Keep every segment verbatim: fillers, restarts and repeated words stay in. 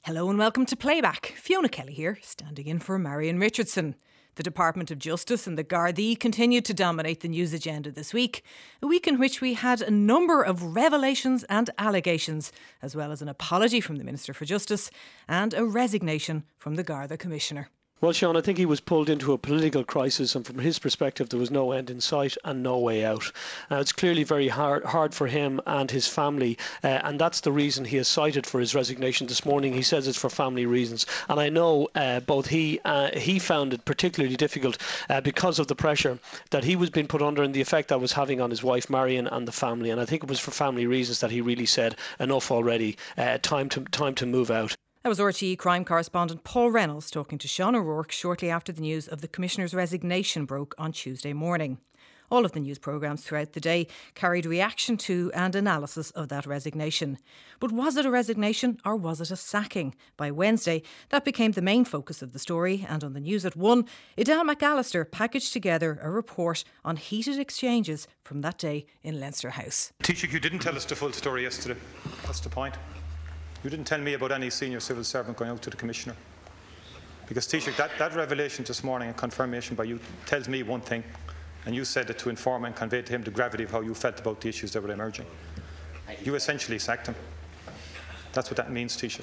Hello and welcome to Playback. Fiona Kelly here, standing in for Marion Richardson. The Department of Justice and the Gardaí continued to dominate the news agenda this week, a week in which we had a number of revelations and allegations, as well as an apology from the Minister for Justice and a resignation from the Garda Commissioner. Well, Sean, I think he was pulled into a political crisis, and from his perspective there was no end in sight and no way out. Uh, it's clearly very hard, hard for him and his family, uh, and that's the reason he has cited for his resignation this morning. He says it's for family reasons, and I know uh, both he uh, he found it particularly difficult uh, because of the pressure that he was being put under and the effect that was having on his wife Marion and the family, and I think it was for family reasons that he really said enough already, uh, time to time to move out. That was R T E crime correspondent Paul Reynolds talking to Sean O'Rourke shortly after the news of the Commissioner's resignation broke on Tuesday morning. All of the news programmes throughout the day carried reaction to and analysis of that resignation. But was it a resignation or was it a sacking? By Wednesday, that became the main focus of the story, and on the news at one, Edel McAllister packaged together a report on heated exchanges from that day in Leinster House. Taoiseach, you didn't tell us the full story yesterday. That's the point. You didn't tell me about any senior civil servant going out to the Commissioner. Because, Taoiseach, that, that revelation this morning and confirmation by you tells me one thing, and you said it to inform and convey to him the gravity of how you felt about the issues that were emerging. You essentially sacked him. That's what that means, Taoiseach.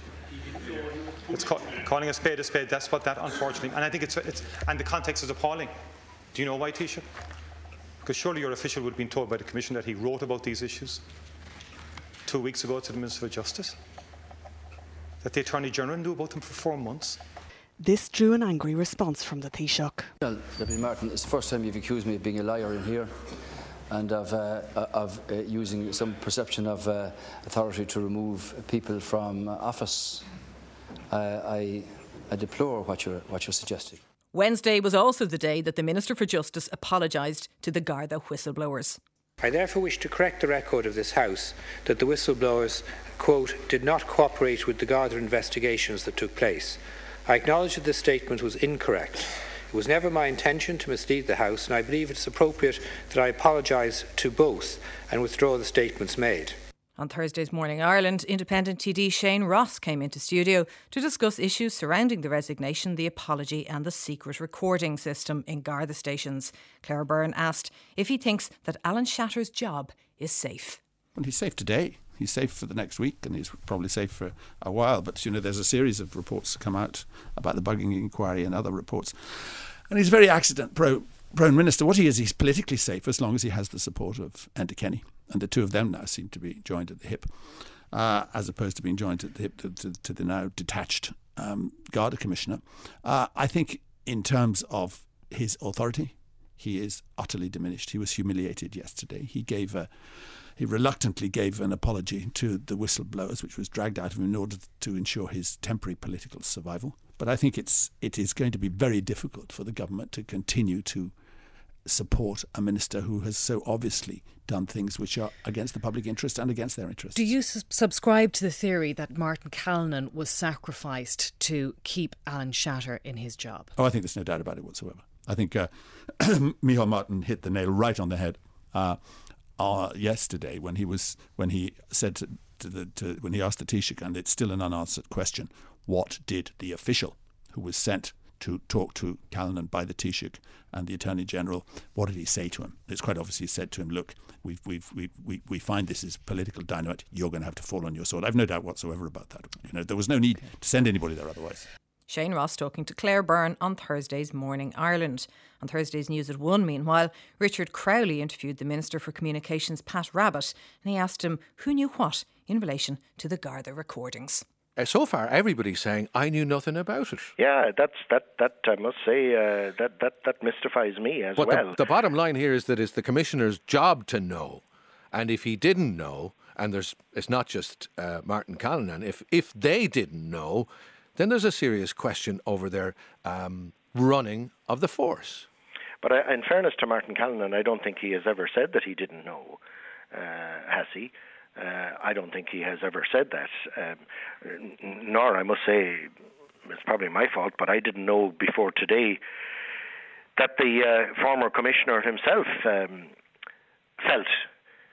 It's call, calling a spade a spade, that's what that, unfortunately, and I think it's, it's, and the context is appalling. Do you know why, Taoiseach? Because surely your official would have been told by the Commission that he wrote about these issues two weeks ago to the Minister for Justice, that the Attorney-General knew about them for four months. This drew an angry response from the Taoiseach. Well, Deputy Martin, it's the first time you've accused me of being a liar in here and of, uh, of uh, using some perception of uh, authority to remove people from uh, office. Uh, I, I deplore what you're, what you're suggesting. Wednesday was also the day that the Minister for Justice apologised to the Garda whistleblowers. I therefore wish to correct the record of this House that the whistleblowers, quote, did not cooperate with the Garda investigations that took place. I acknowledge that this statement was incorrect. It was never my intention to mislead the House, and I believe it is appropriate that I apologise to both and withdraw the statements made. On Thursday's Morning Ireland, Independent T D Shane Ross came into studio to discuss issues surrounding the resignation, the apology and the secret recording system in Garda stations. Claire Byrne asked if he thinks that Alan Shatter's job is safe. Well, he's safe today. He's safe for the next week, and he's probably safe for a while. But, you know, there's a series of reports that come out about the bugging inquiry and other reports. And he's a very accident-prone minister. What he is, he's politically safe as long as he has the support of Enda Kenny. And the two of them now seem to be joined at the hip, uh, as opposed to being joined at the hip to, to, to the now detached um, Garda Commissioner. Uh, I think in terms of his authority, he is utterly diminished. He was humiliated yesterday. He gave a, he reluctantly gave an apology to the whistleblowers, which was dragged out of him in order to ensure his temporary political survival. But I think it's it is going to be very difficult for the government to continue to support a minister who has so obviously done things which are against the public interest and against their interests. Do you su- subscribe to the theory that Martin Callanan was sacrificed to keep Alan Shatter in his job? Oh, I think there's no doubt about it whatsoever. I think uh, Micheál Martin hit the nail right on the head uh, uh, yesterday when he was when he said to, to the to, when he asked the Taoiseach, and it's still an unanswered question, what did the official who was sent to talk to Callanan by the Taoiseach and the Attorney-General, what did he say to him? It's quite obvious he said to him, look, we've, we've, we've, we we find this is political dynamite, you're going to have to fall on your sword. I've no doubt whatsoever about that. You know, there was no need to send anybody there otherwise. Shane Ross talking to Claire Byrne on Thursday's Morning Ireland. On Thursday's News at One, meanwhile, Richard Crowley interviewed the Minister for Communications, Pat Rabbitte, and he asked him who knew what in relation to the Garda recordings. Uh, so far, everybody's saying, I knew nothing about it. Yeah, that's that, that I must say, uh, that, that, that mystifies me as but well. The, the bottom line here is that it's the Commissioner's job to know. And if he didn't know, and there's it's not just uh, Martin Callanan, if, if they didn't know, then there's a serious question over their um, running of the force. But I, in fairness to Martin Callanan, I don't think he has ever said that he didn't know, uh, has he? Uh, I don't think he has ever said that, um, nor, I must say, it's probably my fault, but I didn't know before today that the uh, former commissioner himself um, felt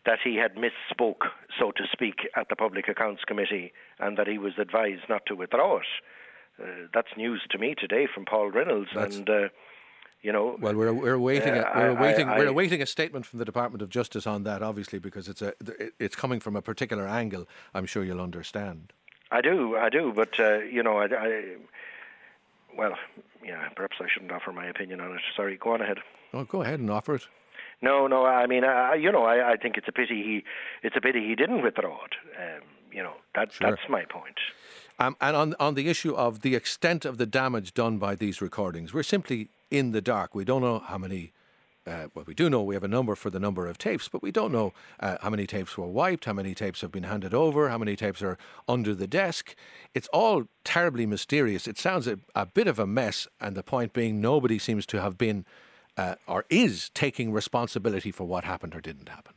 that he had misspoke, so to speak, at the Public Accounts Committee, and that he was advised not to withdraw it. Uh, that's news to me today from Paul Reynolds, that's and uh, you know. Well, we're we're awaiting uh, a, we're awaiting I, I, we're awaiting a statement from the Department of Justice on that, obviously, because it's a it's coming from a particular angle. I'm sure you'll understand. I do, I do, but uh, you know, I, I well, yeah, perhaps I shouldn't offer my opinion on it. Sorry, go on ahead. Oh, go ahead and offer it. No, no. I mean, I, you know, I, I think it's a pity he, it's a pity he didn't withdraw it. Um, you know, that, sure. that's my point. Um, and on on the issue of the extent of the damage done by these recordings, we're simply in the dark. We don't know how many. Uh, well, we do know we have a number for the number of tapes, but we don't know uh, how many tapes were wiped, how many tapes have been handed over, how many tapes are under the desk. It's all terribly mysterious. It sounds a, a bit of a mess, and the point being, nobody seems to have been. Uh, or is taking responsibility for what happened or didn't happen.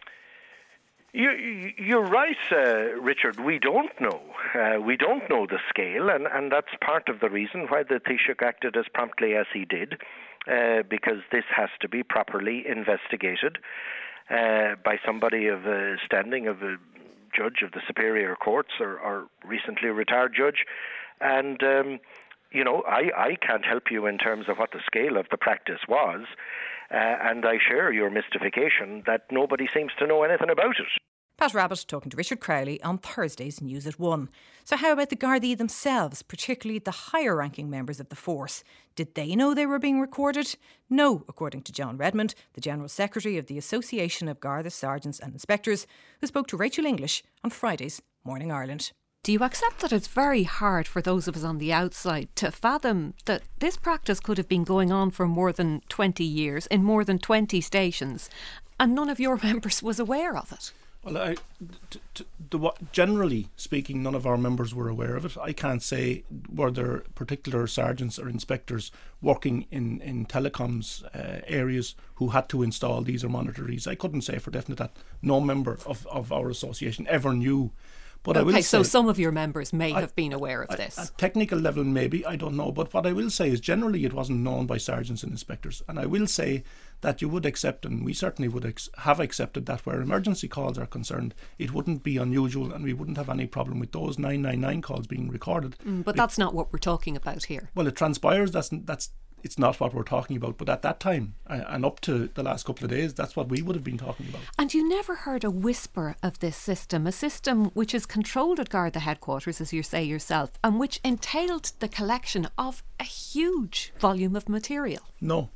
You, you're right, uh, Richard. We don't know. Uh, we don't know the scale, and, and that's part of the reason why the Taoiseach acted as promptly as he did, uh, because this has to be properly investigated uh, by somebody of a standing of a judge of the Superior Courts or, or recently retired judge. And um, You know, I, I can't help you in terms of what the scale of the practice was, uh, and I share your mystification that nobody seems to know anything about it. Pat Rabbitte talking to Richard Crowley on Thursday's News at One. So how about the Gardaí themselves, particularly the higher-ranking members of the force? Did they know they were being recorded? No, according to John Redmond, the General Secretary of the Association of Garda Sergeants and Inspectors, who spoke to Rachel English on Friday's Morning Ireland. Do you accept that it's very hard for those of us on the outside to fathom that this practice could have been going on for more than twenty years in more than twenty stations and none of your members was aware of it? Well, I, t- t- the, generally speaking, none of our members were aware of it. I can't say were there particular sergeants or inspectors working in, in telecoms uh, areas who had to install these or monitor these. I couldn't say for definite that no member of, of our association ever knew. But okay, I will so say, some of your members may I, have been aware of I, this. At technical level, maybe, I don't know. But what I will say is generally it wasn't known by sergeants and inspectors. And I will say that you would accept, and we certainly would ex- have accepted that where emergency calls are concerned, it wouldn't be unusual and we wouldn't have any problem with those nine nine nine calls being recorded. Mm, but it, that's not what we're talking about here. Well, it transpires that's that's it's not what we're talking about, but at that time uh, and up to the last couple of days, that's what we would have been talking about. And you never heard a whisper of this system, a system which is controlled at Garda headquarters, as you say yourself, and which entailed the collection of a huge volume of material? No.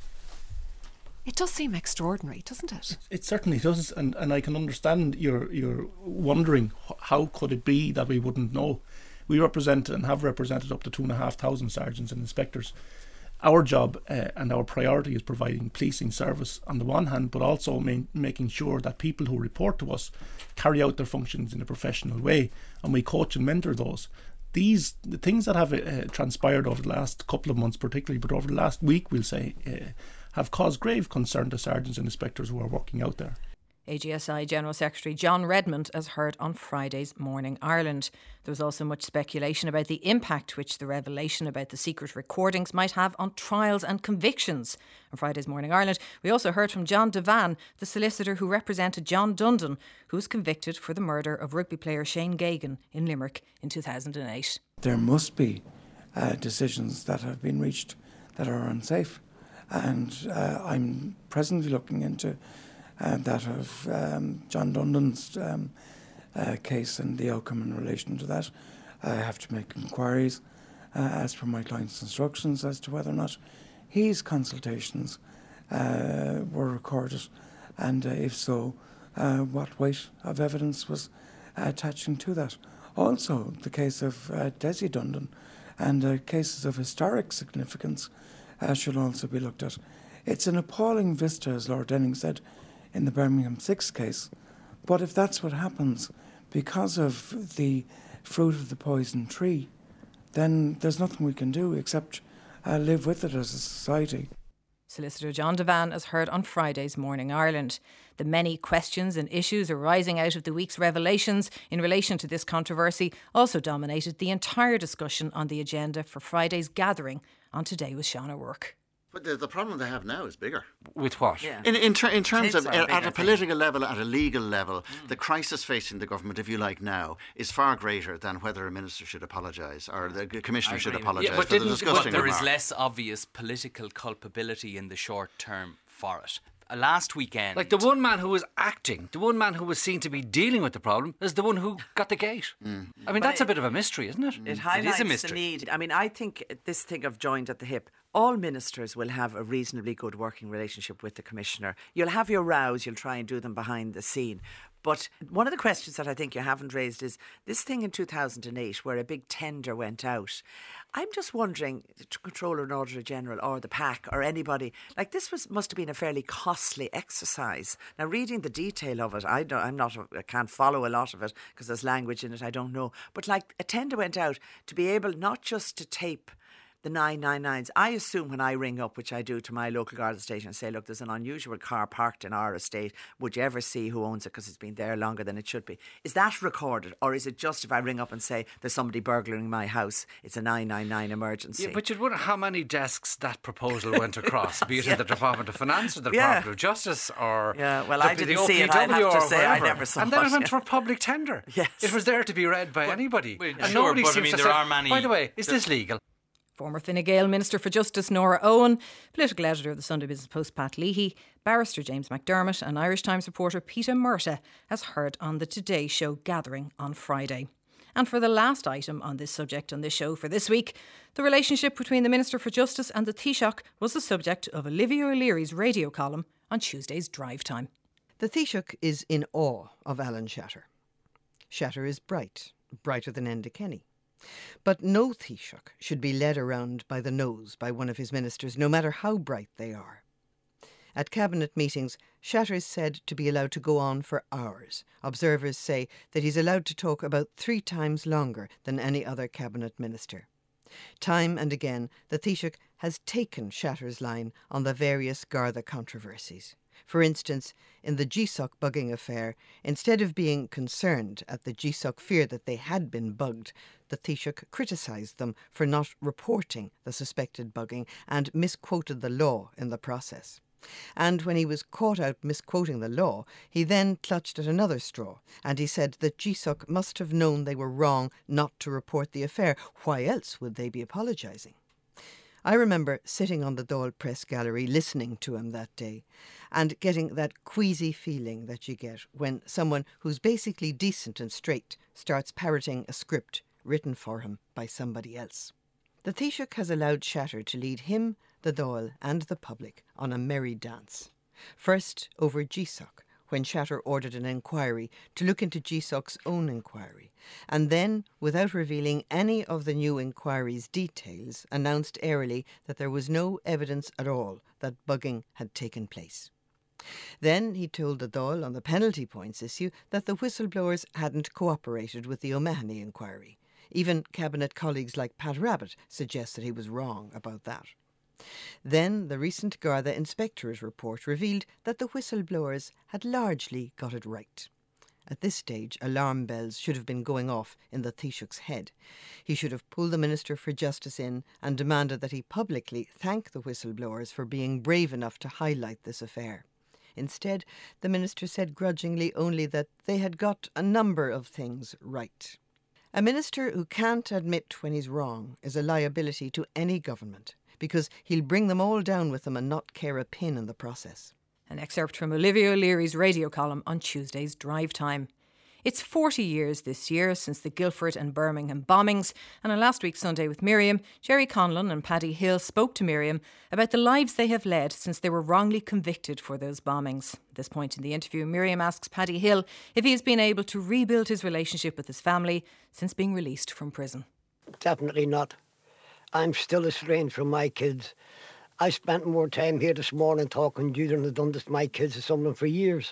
It does seem extraordinary, doesn't it? It, it certainly does, and, and I can understand your your wondering how could it be that we wouldn't know. We represent and have represented up to two and a half thousand sergeants and inspectors. Our job uh, and our priority is providing policing service on the one hand, but also main, making sure that people who report to us carry out their functions in a professional way, and we coach and mentor those. These the things that have uh, transpired over the last couple of months particularly, but over the last week we'll say, uh, have caused grave concern to sergeants and inspectors who are working out there. A G S I General Secretary John Redmond, as heard on Friday's Morning Ireland. There was also much speculation about the impact which the revelation about the secret recordings might have on trials and convictions. On Friday's Morning Ireland, we also heard from John Devan, the solicitor who represented John Dundon, who was convicted for the murder of rugby player Shane Geoghegan in Limerick in two thousand eight. There must be uh, decisions that have been reached that are unsafe, and uh, I'm presently looking into Uh, that of um, John Dundon's um, uh, case and the outcome in relation to that. I have to make inquiries uh, as per my client's instructions as to whether or not his consultations uh, were recorded, and uh, if so, uh, what weight of evidence was uh, attaching to that. Also, the case of uh, Desi Dundon and uh, cases of historic significance uh, should also be looked at. It's an appalling vista, as Lord Denning said, in the Birmingham Six case. But if that's what happens because of the fruit of the poison tree, then there's nothing we can do except uh, live with it as a society. Solicitor John Devan, as heard on Friday's Morning Ireland. The many questions and issues arising out of the week's revelations in relation to this controversy also dominated the entire discussion on the agenda for Friday's gathering on Today with Sean O'Rourke. But the, the problem they have now is bigger. With what? Yeah. In in, ter- in terms Tapes of, are uh, big, at I a political level, at a legal level, mm. the crisis facing the government, if you like, now, is far greater than whether a minister should apologise or the commissioner should apologise yeah, for the disgusting But there remark. is less obvious political culpability in the short term for it. Uh, last weekend... Like the one man who was acting, the one man who was seen to be dealing with the problem is the one who got the gate. Mm. I mean, but that's it, a bit of a mystery, isn't it? It highlights it is a mystery. the need. I mean, I think this thing of joined at the hip, all ministers will have a reasonably good working relationship with the Commissioner. You'll have your rows, you'll try and do them behind the scene. But one of the questions that I think you haven't raised is this thing in two thousand eight where a big tender went out. I'm just wondering, the Controller and Auditor General or the P A C or anybody, like this was must have been a fairly costly exercise. Now, reading the detail of it, I don't, I'm not, I can't follow a lot of it because there's language in it I don't know. But like a tender went out to be able not just to tape the nine nine nines. I assume when I ring up, which I do, to my local Garda station and say, look, there's an unusual car parked in our estate. Would you ever see who owns it because it's been there longer than it should be? Is that recorded? Or is it just if I ring up and say there's somebody burglaring my house, it's a nine nine nine emergency? Yeah, but you'd wonder how many desks that proposal went across, yes, be it yeah. in the Department of Finance or the yeah. Department of Justice or yeah, well, the, I didn't the see it, I have to say, I never saw it. And then it went yeah. for public tender. Yes. It was there to be read by well, anybody. Well, and sure, nobody but seems I mean, to there say, are many... by the way, is this legal? Former Fine Gael Minister for Justice Nora Owen, political editor of the Sunday Business Post Pat Leahy, barrister James McDermott and Irish Times reporter Peter Murtagh, as heard on the Today Show gathering on Friday. And for the last item on this subject on this show for this week, the relationship between the Minister for Justice and the Taoiseach was the subject of Olivia O'Leary's radio column on Tuesday's Drive Time. The Taoiseach is in awe of Alan Shatter. Shatter is bright, brighter than Enda Kenny. But no Taoiseach should be led around by the nose by one of his ministers, no matter how bright they are. At cabinet meetings, Shatter is said to be allowed to go on for hours. Observers say that he's allowed to talk about three times longer than any other cabinet minister. Time and again, the Taoiseach has taken Shatter's line on the various Garda controversies. For instance, in the G S O C bugging affair, instead of being concerned at the G S O C fear that they had been bugged, the Taoiseach criticised them for not reporting the suspected bugging and misquoted the law in the process. And when he was caught out misquoting the law, he then clutched at another straw, and he said that G S O C must have known they were wrong not to report the affair. Why else would they be apologising? I remember sitting on the Dáil Press Gallery listening to him that day and getting that queasy feeling that you get when someone who's basically decent and straight starts parroting a script written for him by somebody else. The Taoiseach has allowed Shatter to lead him, the Dáil and the public on a merry dance. First over G S O C, when Shatter ordered an inquiry to look into G S O C's own inquiry, and then, without revealing any of the new inquiry's details, announced airily that there was no evidence at all that bugging had taken place. Then he told the Dáil on the penalty points issue that the whistleblowers hadn't cooperated with the O'Mahony inquiry. Even cabinet colleagues like Pat Rabbitte suggested he was wrong about that. Then the recent Garda Inspectorate report revealed that the whistleblowers had largely got it right. At this stage, alarm bells should have been going off in the Taoiseach's head. He should have pulled the Minister for Justice in and demanded that he publicly thank the whistleblowers for being brave enough to highlight this affair. Instead, the Minister said grudgingly only that they had got a number of things right. A minister who can't admit when he's wrong is a liability to any government, because he'll bring them all down with him and not care a pin in the process. An excerpt from Olivia O'Leary's radio column on Tuesday's Drive Time. It's forty years this year since the Guildford and Birmingham bombings, and on last week's Sunday with Miriam, Jerry Conlon and Paddy Hill spoke to Miriam about the lives they have led since they were wrongly convicted for those bombings. At this point in the interview, Miriam asks Paddy Hill if he has been able to rebuild his relationship with his family since being released from prison. Definitely not. I'm still estranged from my kids. I spent more time here this morning talking to you than I've done to my kids and some of them for years.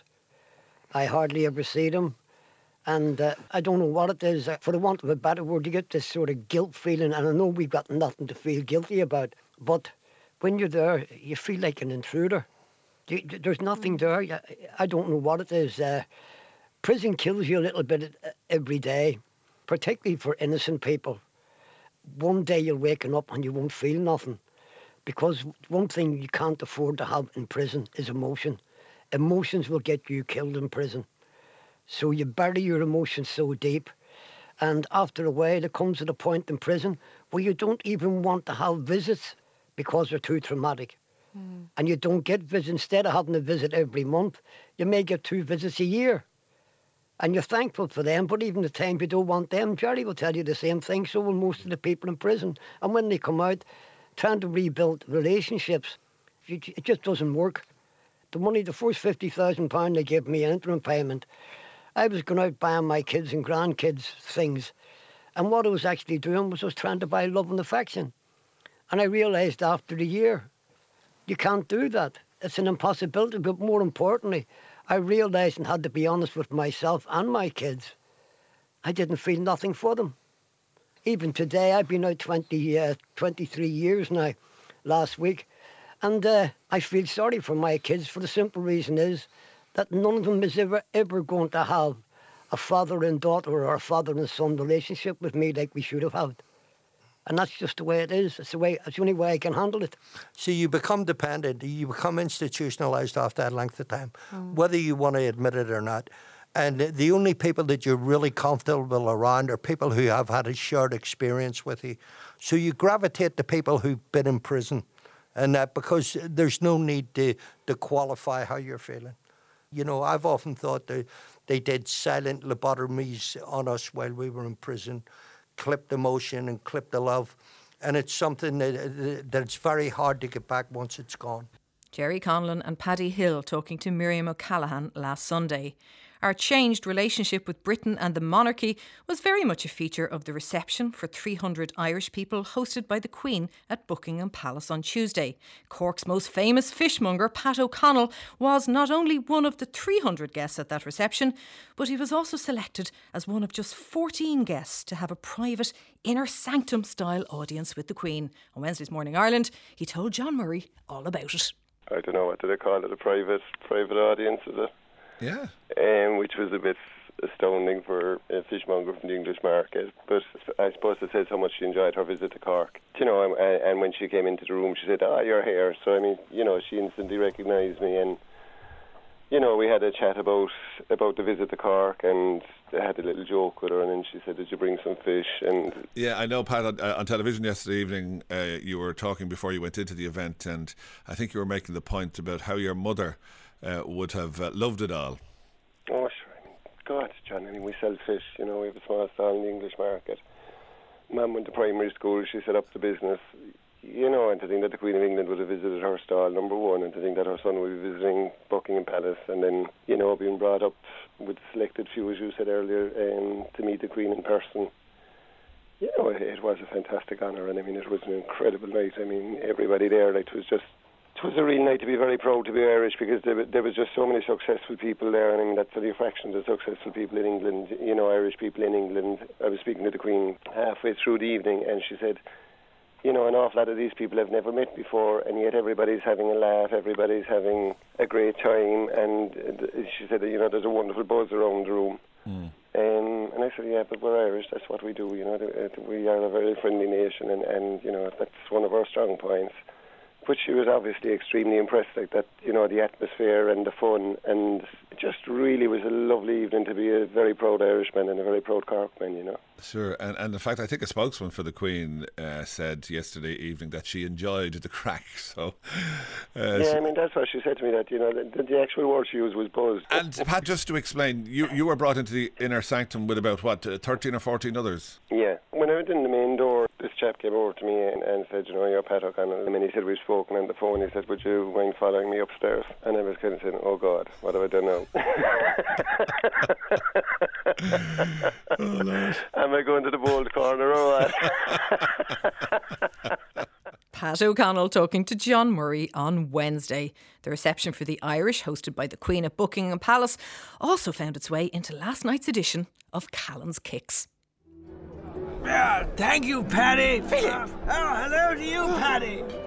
I hardly ever see them. And uh, I don't know what it is. For the want of a better word, you get this sort of guilt feeling. And I know we've got nothing to feel guilty about. But when you're there, you feel like an intruder. You, there's nothing there. I don't know what it is. Uh, prison kills you a little bit every day, particularly for innocent people. One day you're waking up and you won't feel nothing. Because one thing you can't afford to have in prison is emotion. Emotions will get you killed in prison. So you bury your emotions so deep, and after a while it comes to the point in prison where you don't even want to have visits because they're too traumatic. Mm. And you don't get visits. Instead of having a visit every month, you may get two visits a year. And you're thankful for them, but even the time you don't want them, Jerry will tell you the same thing, so will most of the people in prison. And when they come out, trying to rebuild relationships, it just doesn't work. The money, the first fifty thousand pounds they gave me, an interim payment, I was going out buying my kids and grandkids things. And what I was actually doing was I was trying to buy love and affection. And I realised after a year, you can't do that. It's an impossibility. But more importantly, I realised and had to be honest with myself and my kids. I didn't feel nothing for them. Even today, I've been out twenty, uh, twenty-three years now, last week. And uh, I feel sorry for my kids for the simple reason is that none of them is ever, ever going to have a father and daughter or a father and son relationship with me like we should have had. And that's just the way it is. It's the way. It's the only way I can handle it. So you become dependent. You become institutionalised after that length of time, mm. whether you want to admit it or not. And the only people that you're really comfortable around are people who have had a shared experience with you. So you gravitate to people who've been in prison, and that because there's no need to, to qualify how you're feeling. You know, I've often thought that they did silent lobotomies on us while we were in prison, clipped emotion and clipped the love. And it's something that that's very hard to get back once it's gone. Jerry Conlon and Paddy Hill talking to Miriam O'Callaghan last Sunday. Our changed relationship with Britain and the monarchy was very much a feature of the reception for three hundred Irish people hosted by the Queen at Buckingham Palace on Tuesday. Cork's most famous fishmonger, Pat O'Connell, was not only one of the three hundred guests at that reception, but he was also selected as one of just fourteen guests to have a private inner sanctum-style audience with the Queen. On Wednesday's Morning Ireland, he told John Murray all about it. I don't know, what do they call it, a private private audience, is it? Yeah. Um, which was a bit astounding for a fishmonger from the English market. But I suppose it says how much she enjoyed her visit to Cork. You know, and, and when she came into the room, she said, "Ah, you're here." So, I mean, you know, she instantly recognised me. And, you know, we had a chat about about the visit to Cork, and I had a little joke with her, and then she said, "Did you bring some fish?" And yeah, I know, Pat, on, uh, on television yesterday evening, uh, you were talking before you went into the event, and I think you were making the point about how your mother Uh, would have uh, loved it all. Oh, sure. I mean, God, John, I mean, we sell fish, you know, we have a small stall in the English market. Mum went to primary school, she set up the business, you know, and to think that the Queen of England would have visited her stall, number one, and to think that her son would be visiting Buckingham Palace, and then, you know, being brought up with a selected few, as you said earlier, um, to meet the Queen in person. You know, it, it was a fantastic honour, and I mean, it was an incredible night. I mean, everybody there, like, it was just It was a real night to be very proud to be Irish, because there, there was just so many successful people there, and I mean, that's only a fraction of the successful people in England, you know, Irish people in England. I was speaking to the Queen halfway through the evening, and she said, you know, an awful lot of these people I've never met before, and yet everybody's having a laugh, everybody's having a great time, and she said, you know, there's a wonderful buzz around the room. Mm. Um, and I said, yeah, but we're Irish, that's what we do, you know, we are a very friendly nation, and, and you know, that's one of our strong points. But she was obviously extremely impressed, like that, you know, the atmosphere and the fun, and it just really was a lovely evening to be a very proud Irishman and a very proud Corkman, you know. Sure, and, and in fact, I think a spokesman for the Queen uh, said yesterday evening that she enjoyed the crack, so... Uh, yeah, I mean, that's what she said to me, that, you know, the, the actual word she used was buzz. And Pat, just to explain, you, you were brought into the inner sanctum with about, what, thirteen or fourteen others? Yeah, when I went in the main door, this chap came over to me and, and said, you know, you're Pat O'Connell. And he said, we've spoken on the phone. He said, would you mind following me upstairs? And I was kind of saying, oh God, what have I done now? Oh, Lord. Am I going to the bold corner or what? Pat O'Connell talking to John Murray on Wednesday. The reception for the Irish, hosted by the Queen at Buckingham Palace, also found its way into last night's edition of Callan's Kicks. Yeah, thank you, Paddy. Philip. Uh, oh, hello to you, Paddy.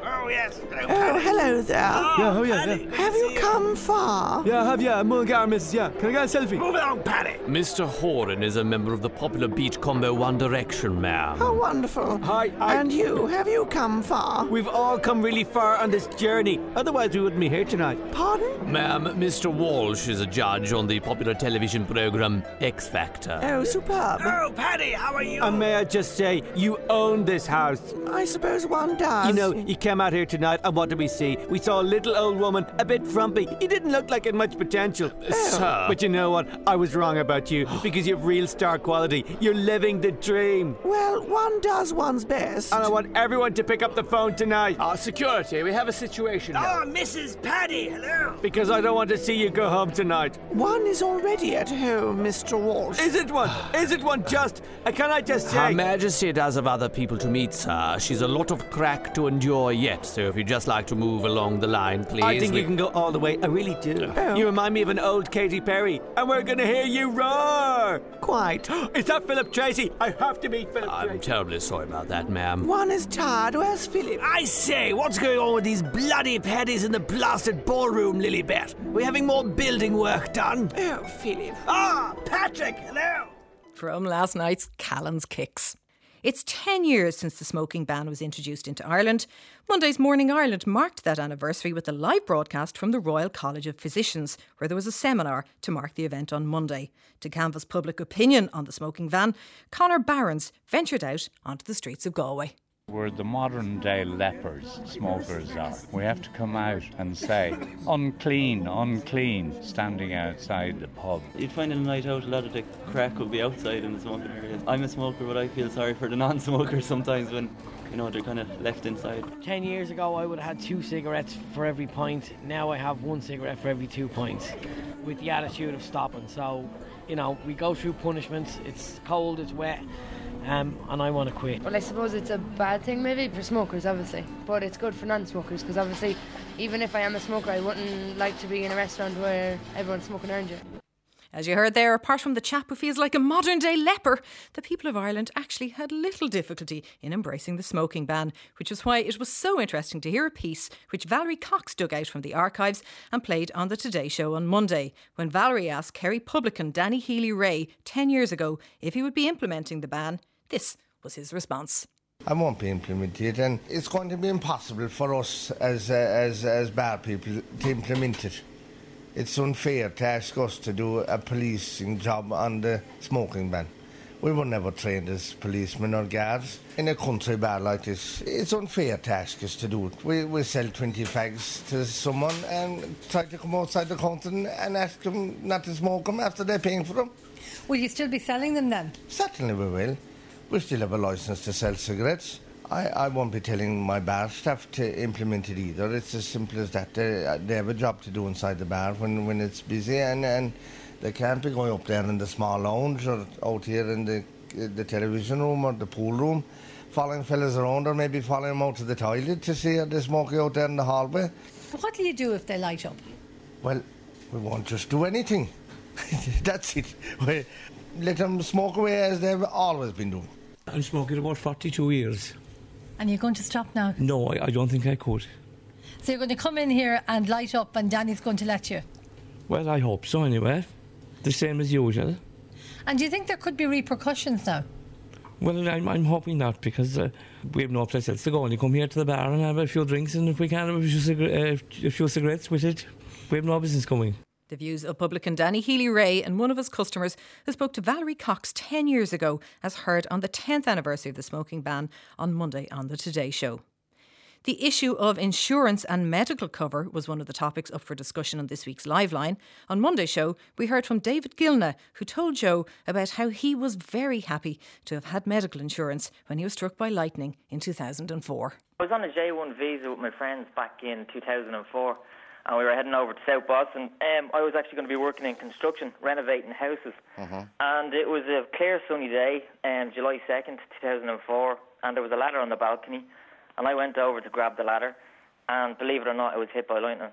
Oh, yes. Hello, Oh, hello there. Yeah, how are you? Yeah. Have you come far? Yeah, have you? I'm Mulgar, missus Yeah. Can I get a selfie? Move along, Paddy. Mister Horan is a member of the popular beat combo One Direction, ma'am. How wonderful. Hi, hi. And you, have you come far? We've all come really far on this journey. Otherwise, we wouldn't be here tonight. Pardon? Ma'am, Mister Walsh is a judge on the popular television program X Factor. Oh, superb. Oh, Paddy, how are you? And may I just say, you own this house. I suppose one does. You know, you came out here tonight, and what did we see? We saw a little old woman, a bit frumpy. He didn't look like it had much potential. Sir. But you know what? I was wrong about you, because you have real star quality. You're living the dream. Well, one does one's best. And I want everyone to pick up the phone tonight. Ah, uh, security, we have a situation here. Oh, Missus Paddy, hello. Because I don't want to see you go home tonight. One is already at home, Mister Walsh. Is it one? Is it one just? Uh, can I just say... Her Majesty does have other people to meet, sir. She's a lot of crack to enjoy yet, so if you'd just like to move along the line, please. I think we... you can go all the way. I really do. Oh. You remind me of an old Katy Perry, and we're going to hear you roar. Quite. Is that Philip Tracy? I have to meet Philip I'm Tracy. terribly sorry about that, ma'am. One is tired. Where's Philip? I say, what's going on with these bloody paddies in the blasted ballroom, Lilybet? We're having more building work done. Oh, Philip. Ah, Patrick, hello. From last night's Callan's Kicks. It's ten years since the smoking ban was introduced into Ireland. Monday's Morning Ireland marked that anniversary with a live broadcast from the Royal College of Physicians, where there was a seminar to mark the event on Monday. To canvass public opinion on the smoking ban, Conor Barons ventured out onto the streets of Galway. We're the modern day lepers, smokers are. We have to come out and say, unclean, unclean, standing outside the pub. You'd find in a night out a lot of the crack would be outside in the smoking area. I'm a smoker, but I feel sorry for the non-smokers sometimes when, you know, they're kind of left inside. Ten years ago I would have had two cigarettes for every pint. Now I have one cigarette for every two pints, with the attitude of stopping. So, you know, we go through punishments. It's cold, it's wet. Um, and I want to quit. Well, I suppose it's a bad thing maybe for smokers, obviously, but it's good for non-smokers, because obviously even if I am a smoker I wouldn't like to be in a restaurant where everyone's smoking around you. As you heard there, apart from the chap who feels like a modern day leper, the people of Ireland actually had little difficulty in embracing the smoking ban, which was why it was so interesting to hear a piece which Valerie Cox dug out from the archives and played on the Today Show on Monday, when Valerie asked Kerry publican Danny Healy-Rae ten years ago if he would be implementing the ban. This was his response. I won't be implemented, and it's going to be impossible for us as uh, as as bad people to implement it. It's unfair to ask us to do a policing job on the smoking ban. We were never trained as policemen or guards. In a country bad like this, it's unfair to ask us to do it. We, we sell twenty fags to someone and try to come outside the counter and ask them not to smoke them after they're paying for them. Will you still be selling them then? Certainly we will. We still have a licence to sell cigarettes. I, I won't be telling my bar staff to implement it either. It's as simple as that. They, they have a job to do inside the bar when, when it's busy, and, and they can't be going up there in the small lounge or out here in the, the television room or the pool room, following fellas around, or maybe following them out to the toilet to see the smoking out there in the hallway. But what do you do if they light up? Well, we won't just do anything. That's it. We let them smoke away as they've always been doing. I'm smoking about forty-two years. And you're going to stop now? No, I, I don't think I could. So you're going to come in here and light up and Danny's going to let you? Well, I hope so anyway. The same as usual. And do you think there could be repercussions now? Well, I'm, I'm hoping not, because uh, we have no place else to go. Only come here to the bar and have a few drinks, and if we can have a few, cigar- uh, a few cigarettes with it, we have no business coming. The views of publican Danny Healy-Rae and one of his customers who spoke to Valerie Cox ten years ago, as heard on the tenth anniversary of the smoking ban on Monday on the Today Show. The issue of insurance and medical cover was one of the topics up for discussion on this week's Live Line. On Monday's show, we heard from David Gilna, who told Joe about how he was very happy to have had medical insurance when he was struck by lightning in two thousand four. I was on a J one visa with my friends back in two thousand four. And we were heading over to South Boston. Um, I was actually going to be working in construction, renovating houses. Mm-hmm. And it was a clear sunny day, um, July second, two thousand four, and there was a ladder on the balcony. And I went over to grab the ladder, and believe it or not, I was hit by lightning.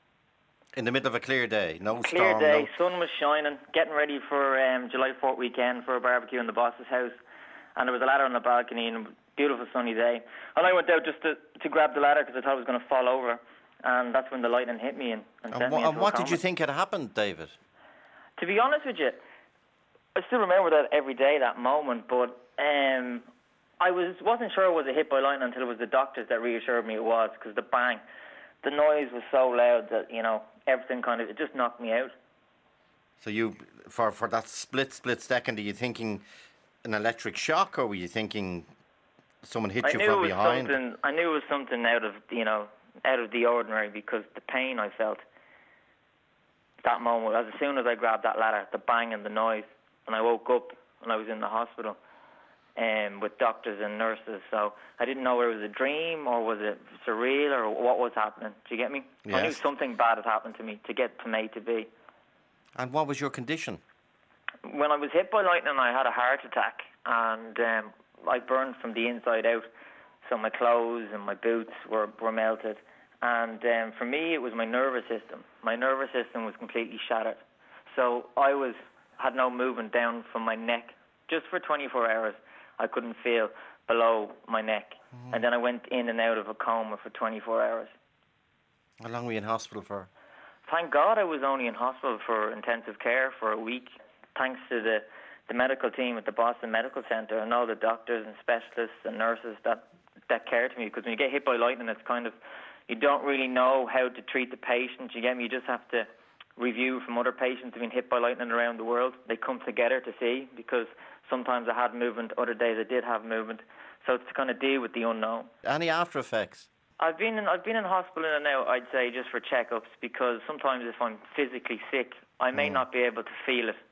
In the middle of a clear day, no clear storm. Clear day, no... sun was shining, getting ready for um, July fourth weekend for a barbecue in the boss's house. And there was a ladder on the balcony, and beautiful sunny day. And I went out just to, to grab the ladder because I thought I was going to fall over. And that's when the lightning hit me and, and, And, sent wha- me into and what a did you coma. think had happened, David? To be honest with you, I still remember that every day, that moment, but um, I was, wasn't sure it was a hit by lightning until it was the doctors that reassured me it was, because the bang, the noise was so loud that, you know, everything kind of, it just knocked me out. So you, for, for that split, split second, are you thinking an electric shock, or were you thinking someone hit I you knew from it was behind? something. I knew it was something out of, you know, out of the ordinary, because the pain I felt that moment, as soon as I grabbed that ladder, the bang and the noise, and I woke up and I was in the hospital um, with doctors and nurses. So I didn't know whether it was a dream or was it surreal or what was happening. Do you get me? I knew Yes. something bad had happened to me to get from A to B. And what was your condition? When I was hit by lightning, I had a heart attack, and um, I burned from the inside out. So my clothes and my boots were, were melted. And um, for me, it was my nervous system. My nervous system was completely shattered. So I was had no movement down from my neck. Just for twenty-four hours, I couldn't feel below my neck. Mm. And then I went in and out of a coma for twenty-four hours. How long were you in hospital for? Thank God I was only in hospital for intensive care for a week, thanks to the, the medical team at the Boston Medical Centre and all the doctors and specialists and nurses that, that cared for me. Because when you get hit by lightning, it's kind of, you don't really know how to treat the patient. You get me? You just have to review from other patients who've been hit by lightning around the world. They come together to see, because sometimes I had movement, other days I did have movement. So it's to kind of deal with the unknown. Any after effects? I've been in, I've been in hospital in and out, I'd say, just for checkups, because sometimes if I'm physically sick, I may Mm. not be able to feel it.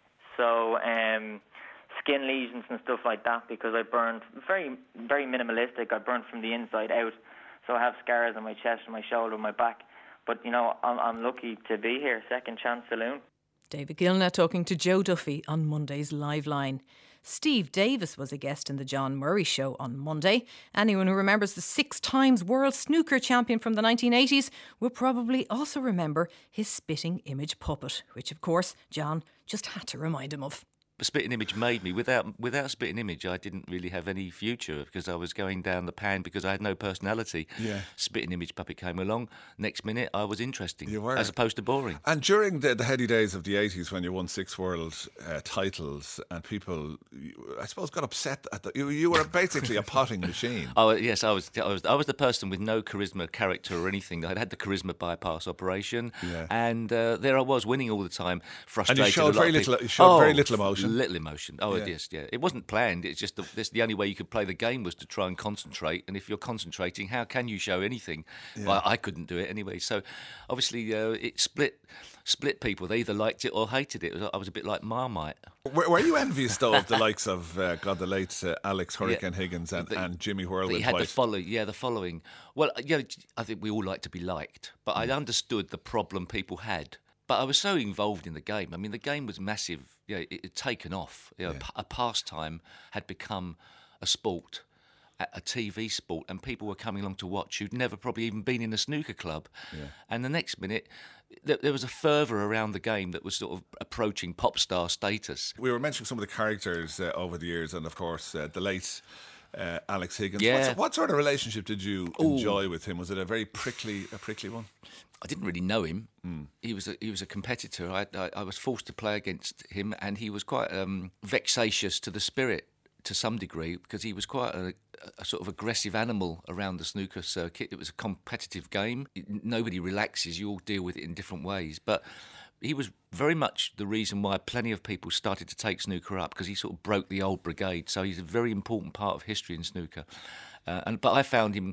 So um, skin lesions and stuff like that, because I burned very, very minimalistic. I burned from the inside out. So I have scars on my chest and my shoulder and my back. But, you know, I'm, I'm lucky to be here. Second Chance Saloon. David Gilna talking to Joe Duffy on Monday's Live Line. Steve Davis was a guest in the John Murray Show on Monday. Anyone who remembers the six times world snooker champion from the nineteen eighties will probably also remember his spitting image puppet, which of course John just had to remind him of. The spitting image made me. Without without spitting image, I didn't really have any future, because I was going down the pan because I had no personality. Yeah. Spitting image puppet came along. Next minute, I was interesting, You were. as opposed to boring. And during the, the heady days of the eighties, when you won six world uh, titles, and people, I suppose, got upset at the, you, you were basically a potting machine. Oh yes, I was, I was. I was the person with no charisma, character, or anything. I'd had the charisma bypass operation, Yeah. and uh, there I was, winning all the time, frustrated. And you showed a lot very of little. people. You showed oh, very little emotion. Little emotion. Oh, Yeah. yes, yeah. It wasn't planned. It's just the, this, the only way you could play the game was to try and concentrate. And if you're concentrating, how can you show anything? Yeah. Well, I couldn't do it anyway. So, obviously, uh, it split split people. They either liked it or hated it. I was a bit like Marmite. Were, were you envious, though, of the likes of uh, God, the late uh, Alex Hurricane Higgins and, The- and Jimmy He Whirlwind had the White? follow, yeah, the following. Well, yeah, I think we all like to be liked, but Mm. I understood the problem people had. But I was so involved in the game. I mean, the game was massive. You know, it had taken off. You know, Yeah. p- a pastime had become a sport, a, a T V sport, and people were coming along to watch who'd never probably even been in a snooker club. Yeah. And the next minute, th- there was a fervour around the game that was sort of approaching pop star status. We were mentioning some of the characters uh, over the years, and of course, uh, the late uh, Alex Higgins. Yeah. What's, what sort of relationship did you Ooh. enjoy with him? Was it a very prickly, a prickly one? I didn't really know him. Mm. He was a, he was a competitor. I, I, I was forced to play against him, and he was quite um, vexatious to the spirit to some degree, because he was quite a, a sort of aggressive animal around the snooker circuit. It was a competitive game. It- nobody relaxes. You all deal with it in different ways. But he was very much the reason why plenty of people started to take snooker up, because he sort of broke the old brigade. So he's a very important part of history in snooker. Uh, and but I found him.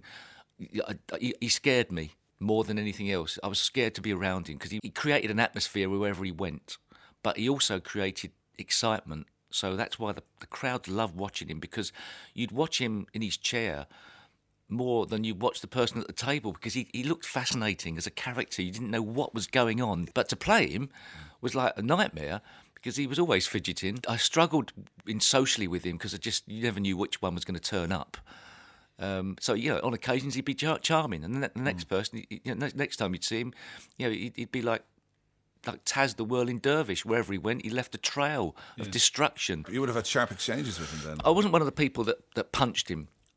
He, he scared me more than anything else. I was scared to be around him because he, he created an atmosphere wherever he went, but he also created excitement. So that's why the, the crowd loved watching him, because you'd watch him in his chair more than you'd watch the person at the table, because he, he looked fascinating as a character. You didn't know what was going on. But to play him was like a nightmare, because he was always fidgeting. I struggled in socially with him because I just you never knew which one was going to turn up. Um, so, you know, on occasions he'd be char- charming, and then the next person, you know, next, next time you'd see him, you know, he'd, he'd be like like Taz the Whirling Dervish. Wherever he went, he left a trail of Yeah. destruction. You would have had sharp exchanges with him then. I wasn't one of the people that, that punched him.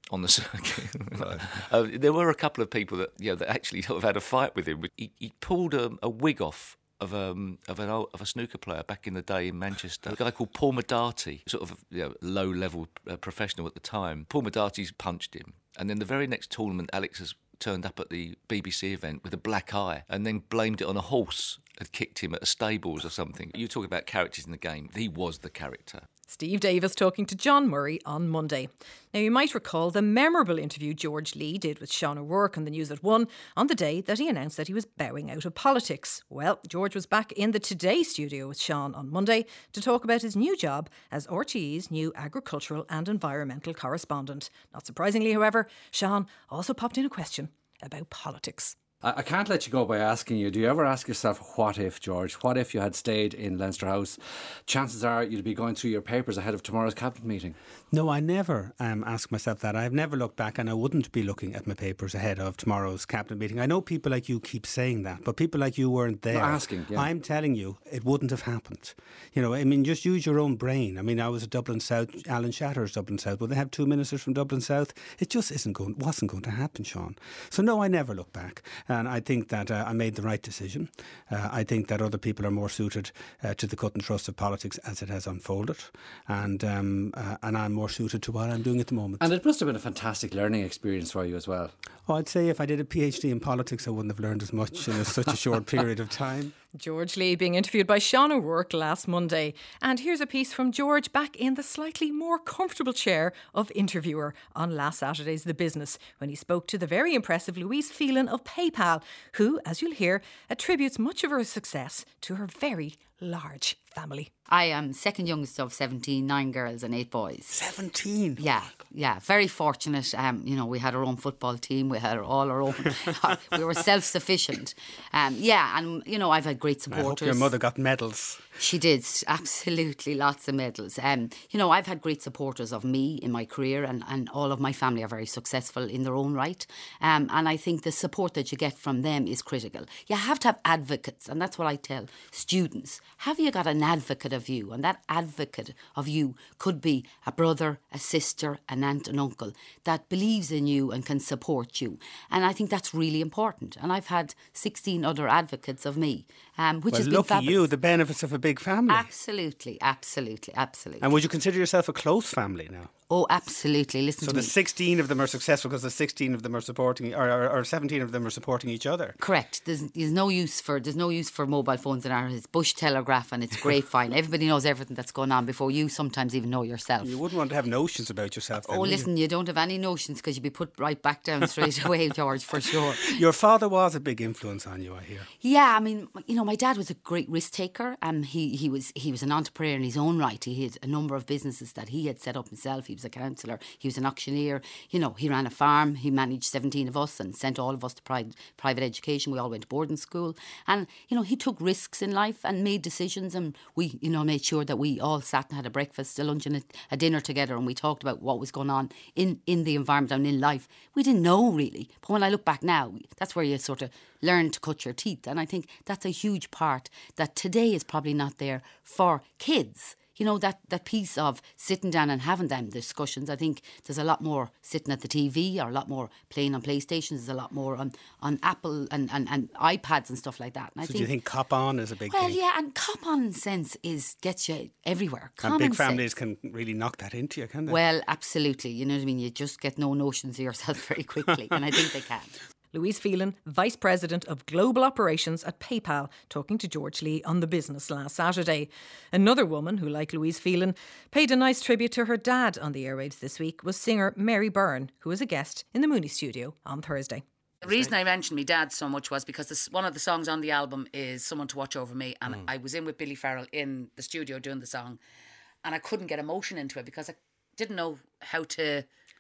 on the circuit. Right. uh, there were a couple of people that you know that actually sort of had a fight with him. He, he pulled a, a wig off of um of an old, of a snooker player back in the day in Manchester, a guy called Paul Medarty, sort of you know, low level uh, professional at the time. Paul Medarty's punched him, and then the very next tournament, Alex has turned up at the B B C event with a black eye, and then blamed it on a horse had kicked him at a stables or something. You talk about characters in the game. He was the character. Steve Davis talking to John Murray on Monday. Now, you might recall the memorable interview George Lee did with Sean O'Rourke on the News at One on the day that he announced that he was bowing out of politics. Well, George was back in the Today studio with Sean on Monday to talk about his new job as R T E's new agricultural and environmental correspondent. Not surprisingly, however, Sean also popped in a question about politics. I can't let you go by asking you, do you ever ask yourself, what if, George? What if you had stayed in Leinster House? Chances are you'd be going through your papers ahead of tomorrow's cabinet meeting. No, I never um, ask myself that. I've never looked back, and I wouldn't be looking at my papers ahead of tomorrow's cabinet meeting. I know people like you keep saying that, but people like you weren't there. Not asking, yeah. I'm telling you, it wouldn't have happened. You know, I mean, just use your own brain. I mean, I was at Dublin South, Alan Shatter's Dublin South. Well, they have two ministers from Dublin South. It just isn't going, wasn't going to happen, Sean. So no, I never look back, and I think that uh, I made the right decision. Uh, I think that other people are more suited uh, to the cut and thrust of politics as it has unfolded, and um, uh, and I'm more suited to what I'm doing at the moment. And it must have been a fantastic learning experience for you as well. Oh, I'd say if I did a PhD in politics, I wouldn't have learned as much in a, such a short period of time. George Lee being interviewed by Sean O'Rourke last Monday. And here's a piece from George back in the slightly more comfortable chair of interviewer on last Saturday's The Business, when he spoke to the very impressive Louise Phelan of PayPal, who, as you'll hear, attributes much of her success to her very large family. I am second youngest of seventeen, nine girls and eight boys. seventeen? Yeah, yeah. Very fortunate. Um, you know, we had our own football team. We had all our own. We were self-sufficient. Um, yeah, and, you know, I've had great supporters. I hope your mother got medals. She did, absolutely, lots of medals. Um, you know, I've had great supporters of me in my career, and, and all of my family are very successful in their own right. Um, and I think the support that you get from them is critical. You have to have advocates, and that's what I tell students. Have you got an advocate of you? And that advocate of you could be a brother, a sister, an aunt, an uncle that believes in you and can support you. And I think that's really important. And I've had sixteen other advocates of me, um, which well, has been lucky fabulous. you, the benefits of a big family. Absolutely, absolutely, absolutely. And would you consider yourself a close family now? Oh, absolutely. Listen so to the me. sixteen of them are successful because the sixteen of them are supporting, or, or, or seventeen of them are supporting each other. Correct. There's, there's no use for there's no use for mobile phones in our it's Bush Telegraph, and it's grapevine. Everybody knows everything that's going on before you sometimes even know yourself. You wouldn't want to have notions about yourself then, Oh, would listen, you? you don't have any notions because you'd be put right back down straight away, George, for sure. Your father was a big influence on you, I hear. Yeah, I mean, you know, my dad was a great risk taker. Um, he he was he was an entrepreneur in his own right. He had a number of businesses that he had set up himself. He was a councillor. He was an auctioneer. You know, he ran a farm. He managed seventeen of us and sent all of us to pri- private education. We all went to boarding school. And, you know, he took risks in life and made decisions. And we, you know, made sure that we all sat and had a breakfast, a lunch and a, a dinner together. And we talked about what was going on in, in the environment and in life. We didn't know, really. But when I look back now, that's where you sort of learn to cut your teeth. And I think that's a huge part that today is probably not there for kids. You know, that, that piece of sitting down and having them discussions. I think there's a lot more sitting at the T V, or a lot more playing on PlayStations. There's a lot more on, on Apple and, and, and iPads and stuff like that. And so I think, do you think cop on is a big well, thing? yeah, and common sense is gets you everywhere. And Common big families sense. can really knock that into you, can they? Well, absolutely. You know what I mean? You just get no notions of yourself very quickly. And I think they can. Louise Phelan, Vice President of Global Operations at PayPal, talking to George Lee on The Business last Saturday. Another woman who, like Louise Phelan, paid a nice tribute to her dad on the airwaves this week was singer Mary Byrne, who was a guest in the Mooney studio on Thursday. The reason I mentioned my dad so much was because this, one of the songs on the album is Someone to Watch Over Me, and mm. I was in with Billy Farrell in the studio doing the song, and I couldn't get emotion into it because I didn't know how to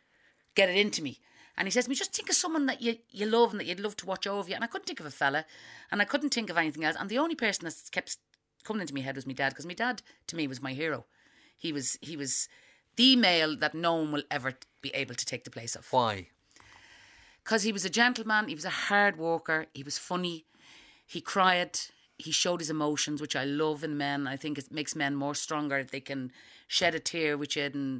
get it into me. And he says to me, just think of someone that you, you love and that you'd love to watch over you. And I couldn't think of a fella, and I couldn't think of anything else. And the only person that kept coming into my head was my dad, because my dad, to me, was my hero. He was he was the male that no one will ever be able to take the place of. Why? Because he was a gentleman, he was a hard worker, he was funny, he cried, he showed his emotions, which I love in men. I think it makes men more stronger if they can shed a tear with you and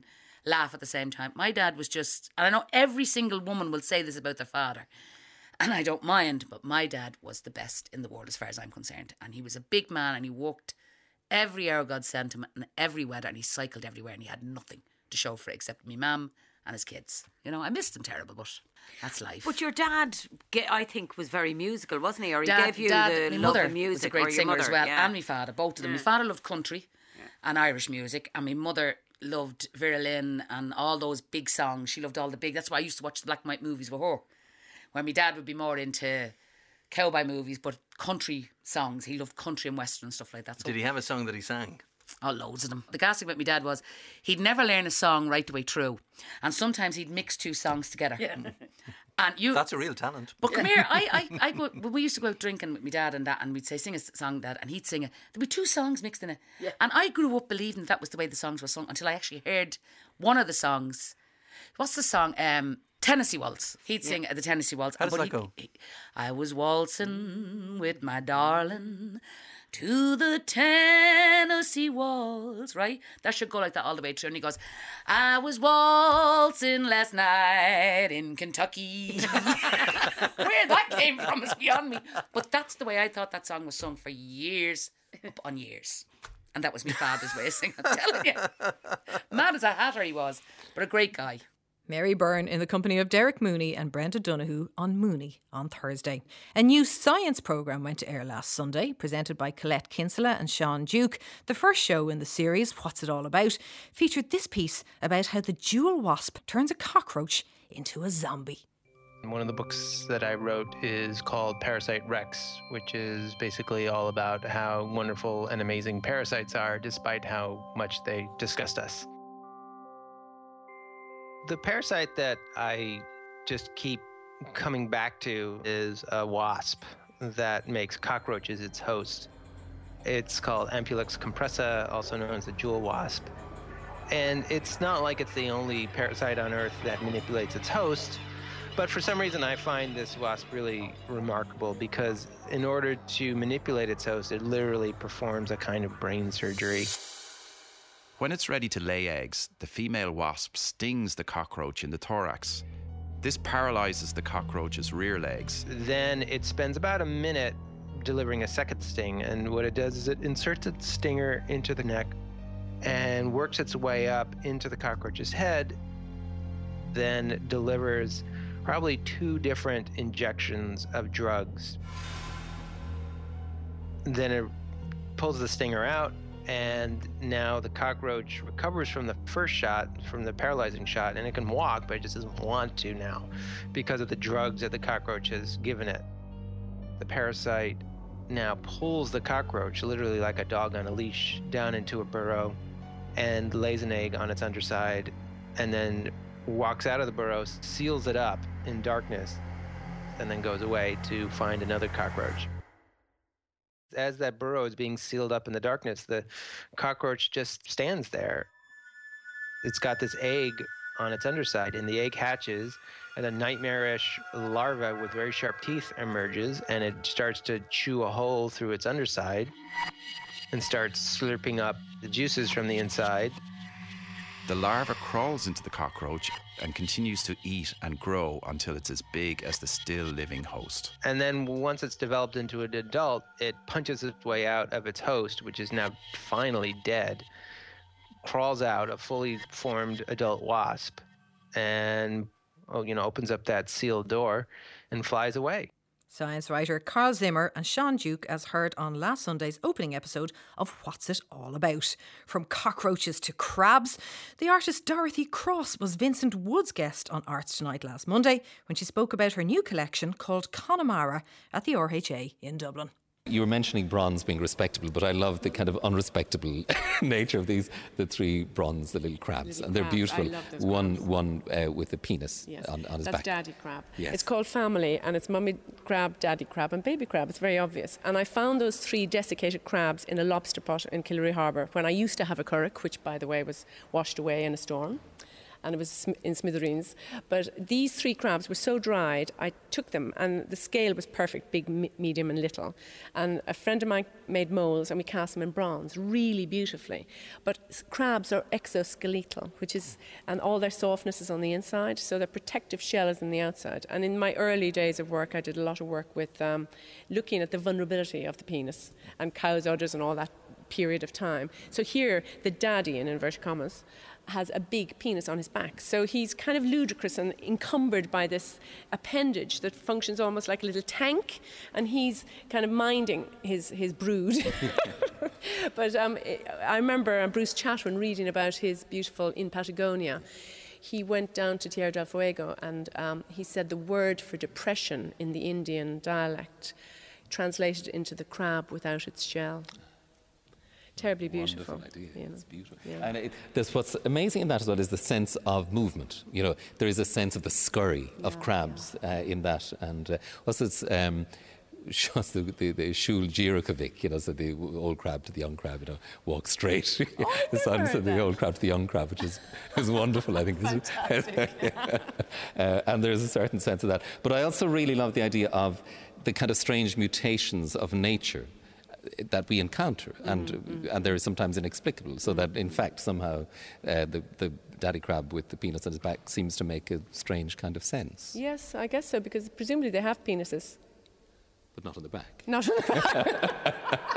laugh at the same time. My dad was just, and I know every single woman will say this about their father, and I don't mind, but my dad was the best in the world as far as I'm concerned. And he was a big man, and he walked every hour God sent him in every weather, and he cycled everywhere, and he had nothing to show for it except me mum and his kids. You know, I missed him terrible, but that's life. But your dad, I think, was very musical, wasn't he? Or he dad, gave you dad, the my love mother of music. was a great or your singer mother, as well, yeah. and my father, both of them. Yeah. My father loved country yeah. and Irish music, and my mother loved Vera Lynn and all those big songs. She loved all the big. That's why I used to watch the black and white movies with her. Where my dad would be more into cowboy movies, but country songs. He loved country and western and stuff like that. So Did he have a song that he sang? Oh, loads of them. The gas thing about my dad was he'd never learn a song right the way through, and sometimes he'd mix two songs together. Yeah. And you, that's a real talent. But come here, I, I, I go. When we used to go out drinking with my dad and that, and we'd say sing a song, Dad, and he'd sing it. There'd be two songs mixed in it, yeah. And I grew up believing that was the way the songs were sung until I actually heard one of the songs. What's the song? Um, Tennessee Waltz. He'd sing yeah. the Tennessee Waltz. How does that go? He, I was waltzing with my darling to the Tennessee Waltz, right? That should go like that all the way through. And he goes, I was waltzing last night in Kentucky. Where that came from is beyond me. But that's the way I thought that song was sung for years upon years. And that was my father's way of singing, I'm telling you. Mad as a hatter he was, but a great guy. Mary Byrne in the company of Derek Mooney and Brenda Donoghue on Mooney on Thursday. A new science programme went to air last Sunday, presented by Colette Kinsella and Sean Duke. The first show in the series, What's It All About?, featured this piece about how the jewel wasp turns a cockroach into a zombie. One of the books that I wrote is called Parasite Rex, which is basically all about how wonderful and amazing parasites are, despite how much they disgust us. The parasite that I just keep coming back to is a wasp that makes cockroaches its host. It's called Ampulex compressa, also known as the jewel wasp. And it's not like it's the only parasite on Earth that manipulates its host, but for some reason I find this wasp really remarkable because in order to manipulate its host, it literally performs a kind of brain surgery. When it's ready to lay eggs, the female wasp stings the cockroach in the thorax. This paralyzes the cockroach's rear legs. Then it spends about a minute delivering a second sting, and what it does is it inserts its stinger into the neck and works its way up into the cockroach's head, then delivers probably two different injections of drugs. Then it pulls the stinger out, and now the cockroach recovers from the first shot, from the paralyzing shot, and it can walk, but it just doesn't want to now because of the drugs that the cockroach has given it. The parasite now pulls the cockroach, literally like a dog on a leash, down into a burrow and lays an egg on its underside, and then walks out of the burrow, seals it up in darkness, and then goes away to find another cockroach. As that burrow is being sealed up in the darkness, the cockroach just stands there. It's got this egg on its underside, and the egg hatches, and a nightmarish larva with very sharp teeth emerges, and it starts to chew a hole through its underside and starts slurping up the juices from the inside. The larva crawls into the cockroach and continues to eat and grow until it's as big as the still living host. And then once it's developed into an adult, it punches its way out of its host, which is now finally dead, crawls out, a fully formed adult wasp, and oh, you know, opens up that sealed door and flies away. Science writer Carl Zimmer and Sean Duke, as heard on last Sunday's opening episode of What's It All About? From cockroaches to crabs, the artist Dorothy Cross was Vincent Wood's guest on Arts Tonight last Monday when she spoke about her new collection called Connemara at the R H A in Dublin. You were mentioning bronze being respectable, but I love the kind of unrespectable nature of these, the three bronze, the little crabs. Little and they're crabs. beautiful. I love those one crabs. one uh, with a penis yes. on, on his That's back. daddy crab. Yes. It's called Family, and it's mummy crab, daddy crab, and baby crab. It's very obvious. And I found those three desiccated crabs in a lobster pot in Killary Harbour when I used to have a curragh, which, by the way, was washed away in a storm. and it was sm- in smithereens. But these three crabs were so dried, I took them, and the scale was perfect, big, me- medium and little. And a friend of mine made molds, and we cast them in bronze, really beautifully. But s- crabs are exoskeletal, which is, and all their softness is on the inside, so their protective shell is on the outside. And in my early days of work, I did a lot of work with um, looking at the vulnerability of the penis and cow's udders and all that period of time. So here, the daddy, in inverted commas, has a big penis on his back. So he's kind of ludicrous and encumbered by this appendage that functions almost like a little tank, and he's kind of minding his, his brood. But um, I remember Bruce Chatwin reading about his beautiful In Patagonia. He went down to Tierra del Fuego, and um, he said the word for depression in the Indian dialect translated into the crab without its shell. Terribly beautiful. Wonderful idea. You know. It's beautiful. Yeah. And it, there's what's amazing in that as well is the sense of movement. You know, there is a sense of the scurry of yeah, crabs yeah. Uh, in that. And uh, what's this? Um, what's the the, the Shul Jirokovic, you know, so the old crab to the young crab, you know, walk straight. Oh, the son said the old crab to the young crab, which is is wonderful. I think. Fantastic. yeah. uh, and there's a certain sense of that. But I also really love the idea of the kind of strange mutations of nature that we encounter, and mm-hmm. and they're sometimes inexplicable. So mm-hmm. that in fact somehow uh, the the daddy crab with the penis on his back seems to make a strange kind of sense. Yes, I guess so, because presumably they have penises, but not on the back. Not on the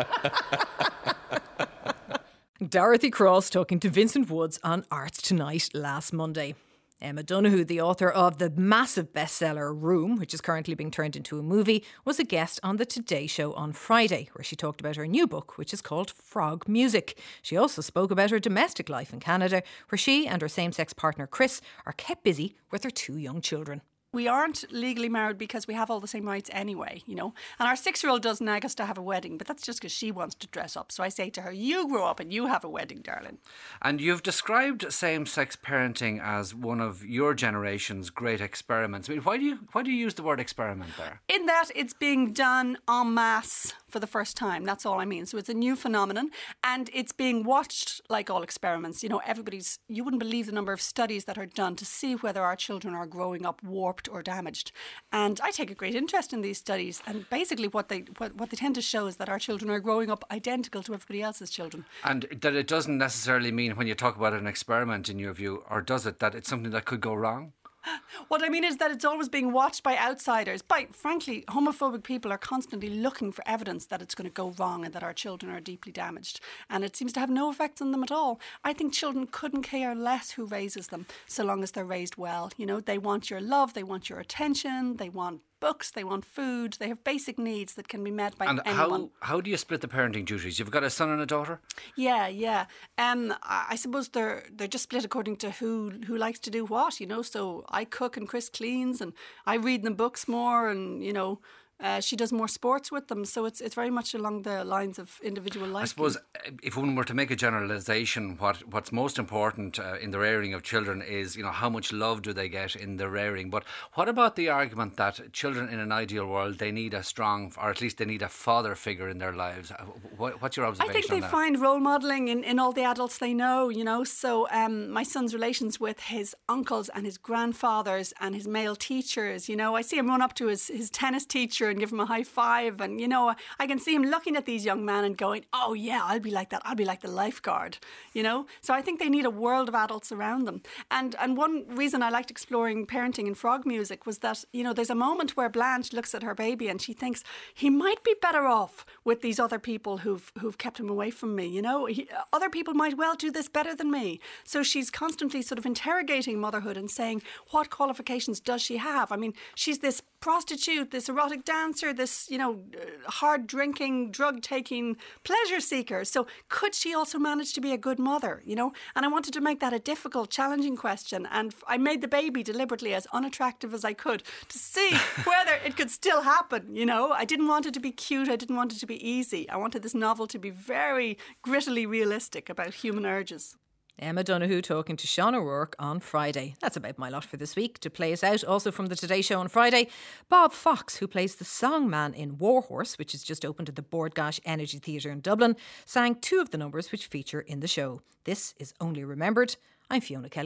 back. Dorothy Cross talking to Vincent Woods on Arts Tonight last Monday. Emma Donoghue, the author of the massive bestseller Room, which is currently being turned into a movie, was a guest on the Today Show on Friday, where she talked about her new book, which is called Frog Music. She also spoke about her domestic life in Canada, where she and her same-sex partner Chris are kept busy with their two young children. We aren't legally married because we have all the same rights anyway, you know. And our six-year-old does nag us to have a wedding, but that's just because she wants to dress up. So I say to her, you grow up and you have a wedding, darling. And you've described same-sex parenting as one of your generation's great experiments. I mean, why do you why do you use the word experiment there? In that it's being done en masse for the first time. That's all I mean. So it's a new phenomenon, and it's being watched like all experiments. You know, everybody's, you wouldn't believe the number of studies that are done to see whether our children are growing up warped or damaged. And I take a great interest in these studies, and basically what they what, what they tend to show is that our children are growing up identical to everybody else's children. And that it doesn't necessarily mean, when you talk about an experiment in your view, or does it, that it's something that could go wrong? What I mean is that it's always being watched by outsiders. By, frankly, homophobic people are constantly looking for evidence that it's going to go wrong and that our children are deeply damaged. And it seems to have no effect on them at all. I think children couldn't care less who raises them, so long as they're raised well. You know, they want your love, they want your attention, they want books, they want food, they have basic needs that can be met by and anyone. And how, how do you split the parenting duties? You've got a son and a daughter? Yeah, yeah. Um, I suppose they're they're just split according to who who likes to do what, you know. So I cook and Chris cleans, and I read them books more, and, you know, Uh, she does more sports with them, so it's it's very much along the lines of individual life. I suppose if one were to make a generalisation, what what's most important uh, in the rearing of children is, you know, how much love do they get in the rearing. But what about the argument that children in an ideal world, they need a strong, or at least they need a father figure in their lives? What, what's your observation I think they on that? find role modelling in, in all the adults they know, you know. So um, my son's relations with his uncles and his grandfathers and his male teachers, you know, I see him run up to his, his tennis teacher and give him a high five, and, you know, I can see him looking at these young men and going, oh yeah, I'll be like that, I'll be like the lifeguard, you know. So I think they need a world of adults around them. And and one reason I liked exploring parenting in Frog Music was that, you know, there's a moment where Blanche looks at her baby and she thinks, he might be better off with these other people who've who've kept him away from me, you know. He, other people might well do this better than me. So she's constantly sort of interrogating motherhood and saying, what qualifications does she have? I mean, she's this prostitute, this erotic dancer, this, you know, hard drinking, drug taking pleasure seeker. So could she also manage to be a good mother, you know? And I wanted to make that a difficult, challenging question. And I made the baby deliberately as unattractive as I could to see whether it could still happen, you know? I didn't want it to be cute. I didn't want it to be easy. I wanted this novel to be very grittily realistic about human urges. Emma Donoghue talking to Sean O'Rourke on Friday. That's about my lot for this week. To play us out, also from the Today Show on Friday, Bob Fox, who plays the songman in Warhorse, which is just opened at the Bord Gáis Energy Theatre in Dublin, sang two of the numbers which feature in the show. This is Only Remembered. I'm Fiona Kelly.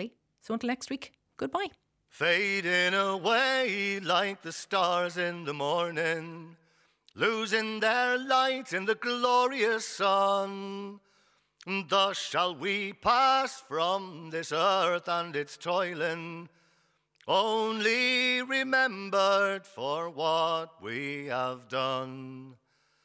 So until next week, goodbye. Fading away like the stars in the morning, losing their light in the glorious sun. Thus shall we pass from this earth and its toiling, only remembered for what we have done.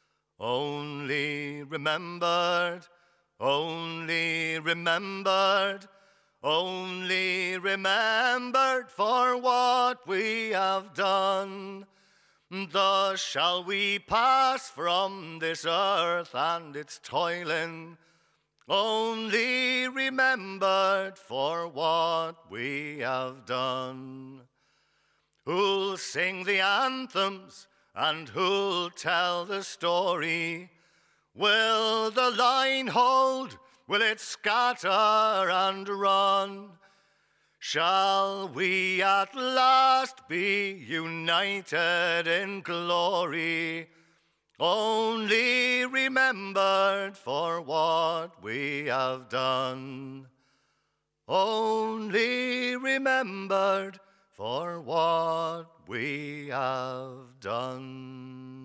Only remembered, only remembered, only remembered for what we have done. Thus shall we pass from this earth and its toiling, only remembered for what we have done. Who'll sing the anthems and who'll tell the story? Will the line hold? Will it scatter and run? Shall we at last be united in glory, only remembered for what we have done? Only remembered for what we have done.